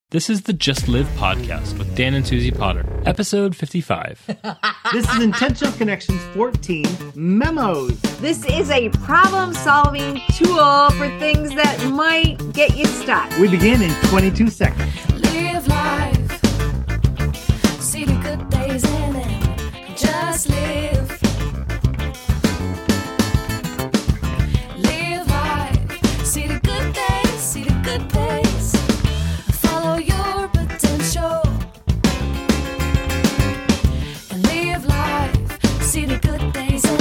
This is the Just Live podcast with Dan and Susie Potter, episode 55. This is Intentional Connections 14, Memos. This is a problem-solving tool for things that might get you stuck. We begin in 22 seconds. Live life, see the good days in it, just live. Live life, see the good days, see the good days. Follow your potential and live life, see the good days in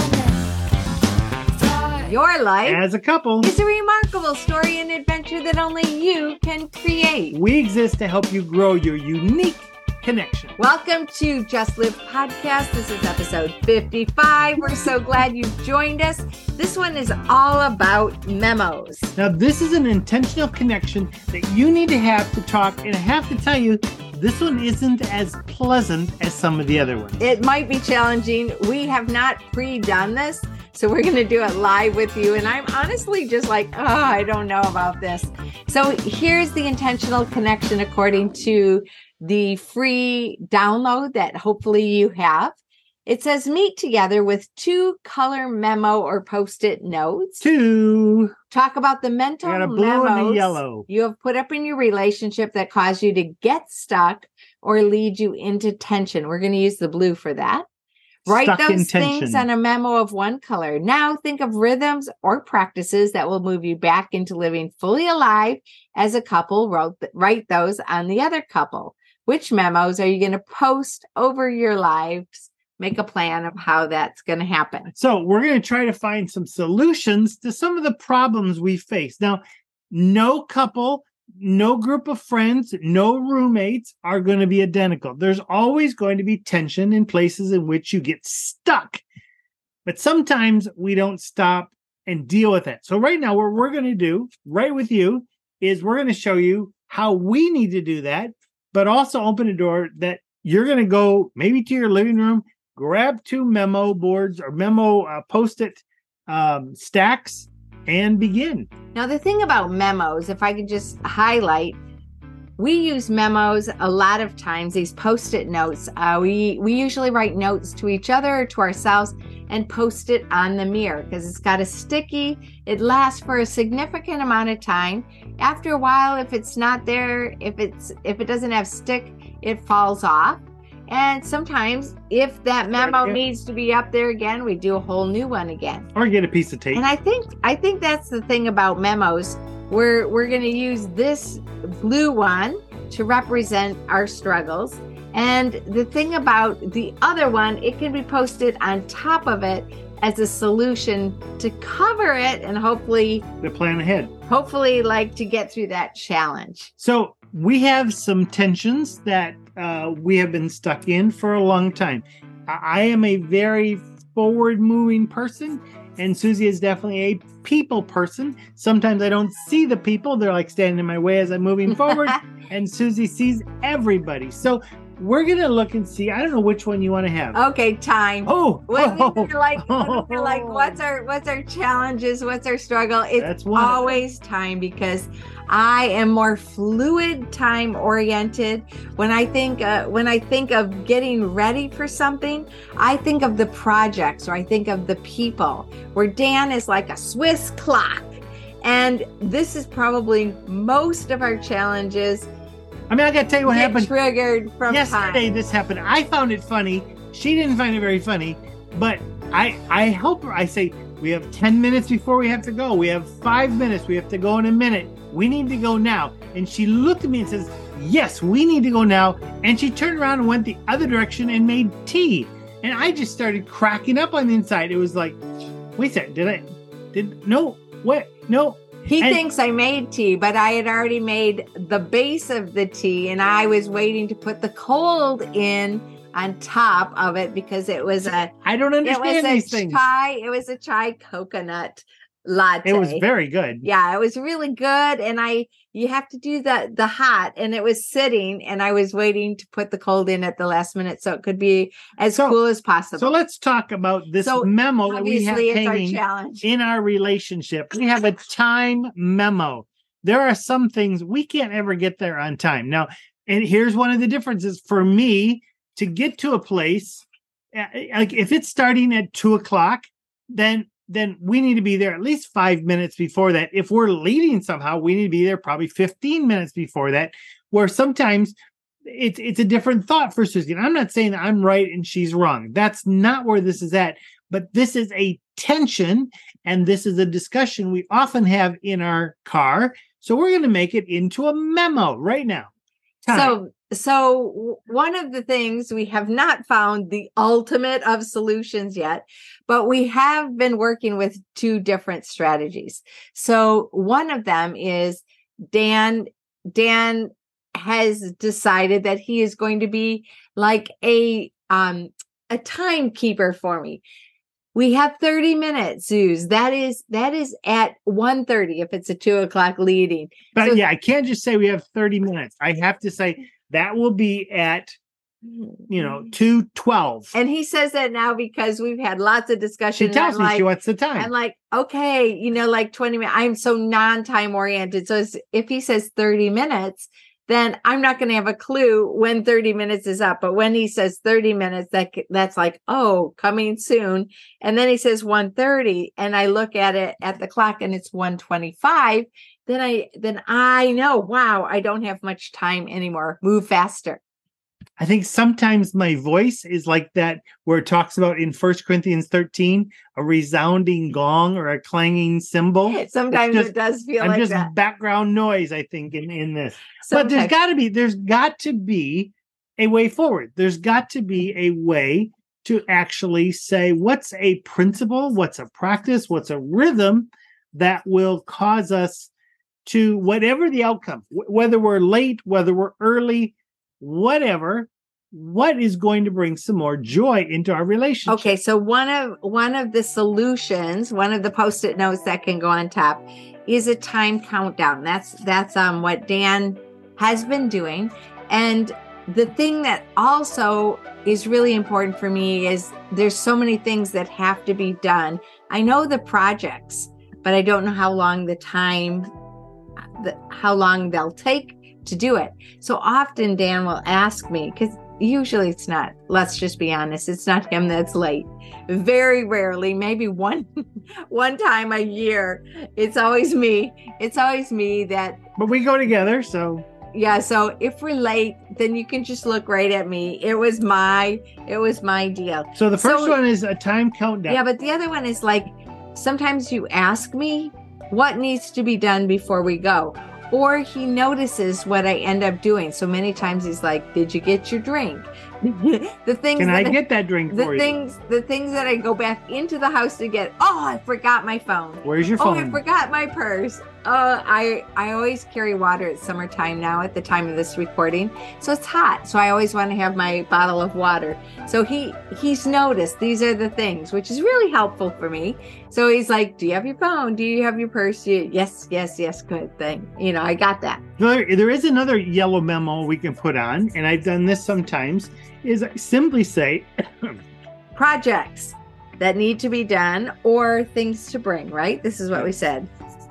it. Thrive. Your life As a couple, is a remarkable story and adventure that only you can create. we exist to help you grow your unique connection. Welcome to Just Live Podcast. This is episode 55. We're so glad you've joined us. This one is all about memos. Now, this is an intentional connection that you need to have to talk, and I have to tell you, this one isn't as pleasant as some of the other ones. It might be challenging. We have not pre-done this, so we're going to do it live with you. And I'm honestly just like, I don't know about this. So here's the intentional connection according to the free download that hopefully you have. It says meet together with 2 color memo or post-it notes. 2. Talk about the mental I got a blue memos and a yellow. you have put up in your relationship that cause you to get stuck or lead you into tension. We're going to use the blue for that. Write Stuck in those things tension. on a memo of one color. Now think of rhythms or practices that will move you back into living fully alive as a couple. Write those on the other couple. Which memos are you going to post over your lives? Make a plan of how that's going to happen. So we're going to try to find some solutions to some of the problems we face. Now, no couple, no group of friends, no roommates are going to be identical. There's always going to be tension in places in which you get stuck. But sometimes we don't stop and deal with it. So right now, what we're going to do right with you is we're going to show you how we need to do that, but also open a door that you're going to go maybe to your living room, grab 2 memo boards or memo post-it stacks and begin. Now, the thing about memos, if I could just highlight, we use memos a lot of times, these post-it notes. We usually write notes to each other or to ourselves and post it on the mirror because it's got a sticky. It lasts for a significant amount of time. After a while, if it's not there, if it doesn't have stick, it falls off. And sometimes if that memo needs to be up there again, we do a whole new one again. Or get a piece of tape. And I think that's the thing about memos. We're going to use this blue one to represent our struggles. And the thing about the other one, it can be posted on top of it as a solution to cover it and hopefully The plan ahead. like to get through that challenge. So we have some tensions that we have been stuck in for a long time. I am a very forward-moving person, and Susie is definitely a people person. Sometimes I don't see the people. They're like standing in my way as I'm moving forward, and Susie sees everybody. So we're going to look and see. I don't know which one you want to have. Okay, time. Oh, When you're like, what's our challenges? What's our struggle? It's That's one of them. always time because I am more fluid, time oriented. When I think of getting ready for something, I think of the projects or I think of the people. Where Dan is like a Swiss clock, and this is probably most of our challenges. I mean, I got to tell you what get happened. triggered from Yesterday, time. this happened. I found it funny. She didn't find it very funny, but I help her. I say, we have 10 minutes before we have to go. We have 5 minutes. We have to go in a minute. We need to go now. And she looked at me and says, yes, we need to go now. And she turned around and went the other direction and made tea. And I just started cracking up on the inside. It was like, wait a second, no. He And- thinks I made tea, but I had already made the base of the tea and I was waiting to put the cold in on top of it because it was I don't understand these things. It was a chai coconut latte. It was very good. Yeah, it was really good. And you have to do the hot, and it was sitting, and I was waiting to put the cold in at the last minute so it could be as cool as possible. So let's talk about this memo that we have obviously it's our hanging challenge. in our relationship. We have a time memo. there are some things we can't ever get there on time. Now, and here's one of the differences for me to get to a place, like if it's starting at 2:00, then we need to be there at least 5 minutes before that. If we're leading somehow, we need to be there probably 15 minutes before that, where sometimes it's a different thought for Susie. And I'm not saying that I'm right and she's wrong. That's not where this is at. But this is a tension, and this is a discussion we often have in our car. So we're going to make it into a memo right now. So one of the things, we have not found the ultimate of solutions yet, but we have been working with two different strategies. So one of them is Dan has decided that he is going to be like a timekeeper for me. We have 30 minutes, Zeus. That is at 1:30 if it's a 2:00 leading. But so, I can't just say we have 30 minutes. I have to say that will be at 2:12. And he says that now because we've had lots of discussion. She tells me, what's the time? I'm like, okay, like 20 minutes. I'm so non-time oriented. So if he says 30 minutes, then I'm not going to have a clue when 30 minutes is up. But when he says 30 minutes, that's like, oh, coming soon. And then he says 1:30, and I look at it at the clock and it's 1:25. Then I know, wow, I don't have much time anymore. Move faster. I think sometimes my voice is like that, where it talks about in 1 Corinthians 13, a resounding gong or a clanging cymbal. Sometimes it does feel like that. I'm just background noise, I think, in this. Sometimes. But there's got to be a way forward. There's got to be a way to actually say, what's a principle, what's a practice, what's a rhythm that will cause us to, whatever the outcome, whether we're late, whether we're early, whatever, what is going to bring some more joy into our relationship? Okay, so one of the solutions, one of the Post-it notes that can go on top is a time countdown. That's what Dan has been doing. And the thing that also is really important for me is there's so many things that have to be done. I know the projects, but I don't know how long they'll take to do it. So often Dan will ask me, because usually it's not, let's just be honest, it's not him that's late. Very rarely, maybe one time a year, it's always me. It's always me that. But we go together, so. Yeah, so if we're late, then you can just look right at me. It was my deal. So the first one is a time countdown. Yeah, but the other one is like, sometimes you ask me what needs to be done before we go. Or he notices what I end up doing. So many times he's like, did you get your drink? The things Can I get that drink for you? The things that I go back into the house to get. Oh, I forgot my phone. Where's your phone? Oh, I forgot my purse. I always carry water at summertime now at the time of this recording. So it's hot. So I always want to have my bottle of water. So he's noticed these are the things, which is really helpful for me. So he's like, do you have your phone? Do you have your purse? Yes. Good thing. I got that. There is another yellow memo we can put on, and I've done this sometimes, is I simply say projects that need to be done or things to bring, right? This is what we said.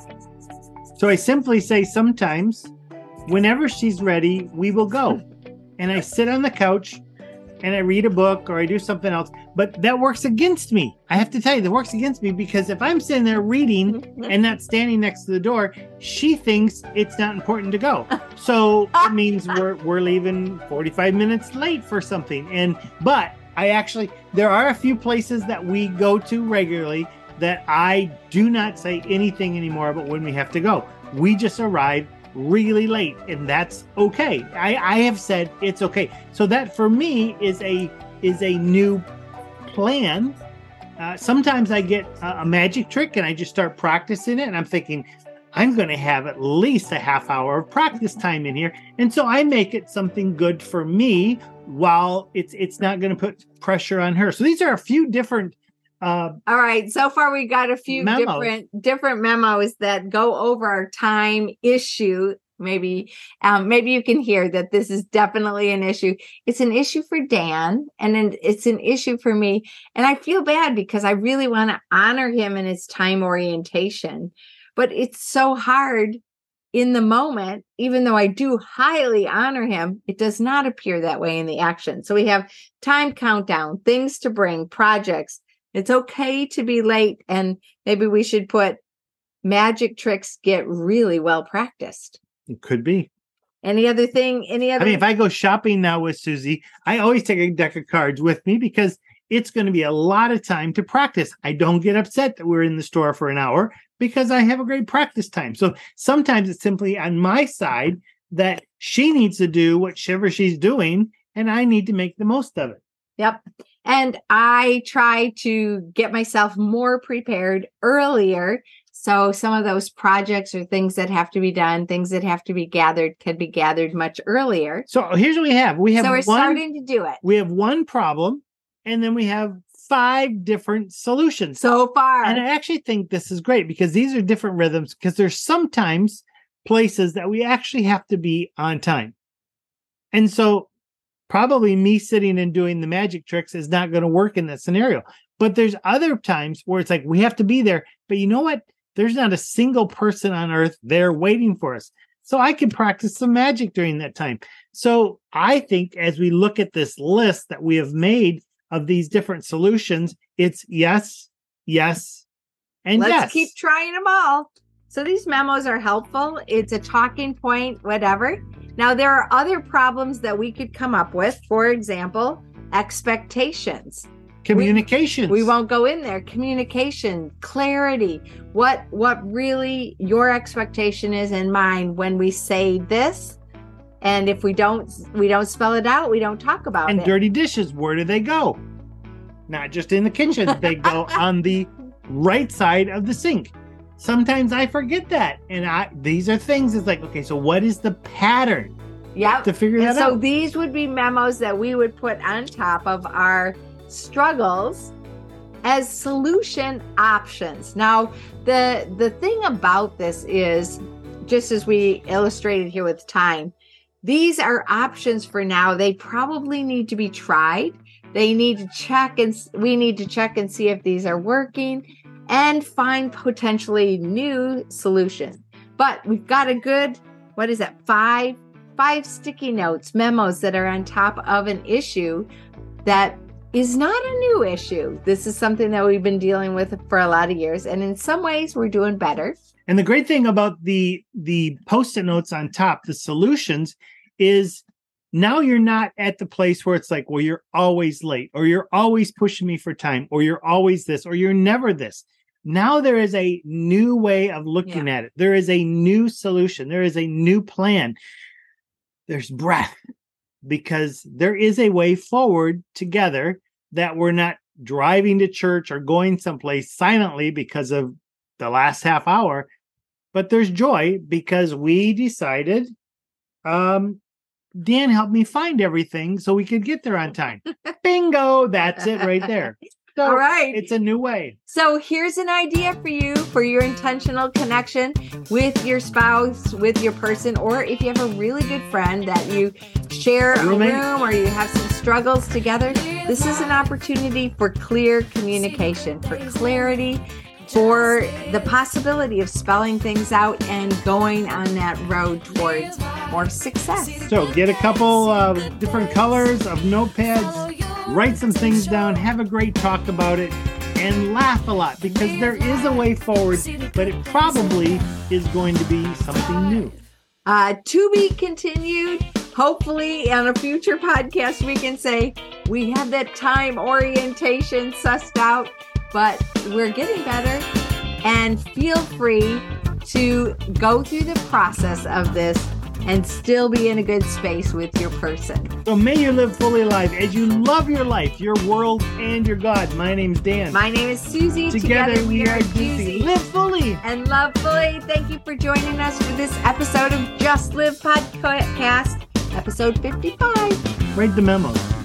So I simply say sometimes, whenever she's ready, we will go. And I sit on the couch and I read a book or I do something else. But that works against me. I have to tell you, that works against me, because if I'm sitting there reading and not standing next to the door, she thinks it's not important to go. So it means we're leaving 45 minutes late for something. But there are a few places that we go to regularly that I do not say anything anymore about when we have to go. We just arrive really late, and that's okay. I have said it's okay. So that for me is a new plan. Sometimes I get a magic trick and I just start practicing it, and I'm thinking I'm going to have at least a half hour of practice time in here, and so I make it something good for me while it's not going to put pressure on her. So these are a few different. All right. So far, we got a few different memos that go over our time issue. Maybe you can hear that this is definitely an issue. It's an issue for Dan, and it's an issue for me. And I feel bad because I really want to honor him in his time orientation, but it's so hard in the moment, even though I do highly honor him, it does not appear that way in the action. So we have time countdown, things to bring, projects. It's okay to be late. And maybe we should put magic tricks get really well practiced. It could be. Any other thing? I mean, if I go shopping now with Susie, I always take a deck of cards with me because it's going to be a lot of time to practice. I don't get upset that we're in the store for an hour because I have a great practice time. So sometimes it's simply on my side that she needs to do whatever she's doing, and I need to make the most of it. Yep. And I try to get myself more prepared earlier. So some of those projects or things that have to be done, things that have to be gathered, can be gathered much earlier. So here's what we have. So we're starting to do it. We have one problem, and then we have 5 different solutions so far. And I actually think this is great because these are different rhythms, because there's sometimes places that we actually have to be on time. And so probably me sitting and doing the magic tricks is not going to work in that scenario. But there's other times where it's like we have to be there. But you know what? There's not a single person on earth there waiting for us. So I can practice some magic during that time. So I think as we look at this list that we have made of these different solutions, it's yes, yes, and yes. Let's keep trying them all. So these memos are helpful. It's a talking point, whatever. Now, there are other problems that we could come up with. For example, expectations. Communications. We won't go in there. Communication, clarity, what really your expectation is in mind when we say this. And if we don't spell it out, we don't talk about it. And dirty dishes, where do they go? Not just in the kitchen. They go on the right side of the sink. Sometimes I forget that. And these are things, it's like, okay, so what is the pattern? Yeah. To figure that out. So these would be memos that we would put on top of our struggles as solution options. Now, the thing about this is, just as we illustrated here with time, these are options for now. They probably need to be tried. They need to check, and we need to check and see if these are working and find potentially new solutions. But we've got a good, 5 sticky notes, memos that are on top of an issue that is not a new issue. This is something that we've been dealing with for a lot of years. And in some ways, we're doing better. And the great thing about the Post-it notes on top, the solutions, is now you're not at the place where it's like, well, you're always late, or you're always pushing me for time, or you're always this, or you're never this. Now there is a new way of looking at it. There is a new solution. There is a new plan. There's breath, because there is a way forward together that we're not driving to church or going someplace silently because of the last half hour, but there's joy because we decided, Dan helped me find everything so we could get there on time. Bingo. That's it right there. So all right. It's a new way. So here's an idea for you for your intentional connection with your spouse, with your person, or if you have a really good friend that you share a room or you have some struggles together. This is an opportunity for clear communication, for clarity, for the possibility of spelling things out and going on that road towards more success. So get a couple of different colors of notepads, write some things down, have a great talk about it, and laugh a lot, because there is a way forward, but it probably is going to be something new. To be continued. Hopefully on a future podcast, we can say we have that time orientation sussed out, but we're getting better. And feel free to go through the process of this and still be in a good space with your person. So may you live fully alive as you love your life, your world, and your God. My name's Dan. My name is Susie. Together we are Juicy. Live fully. And love fully. Thank you for joining us for this episode of Just Live Podcast, episode 55. Write the memos.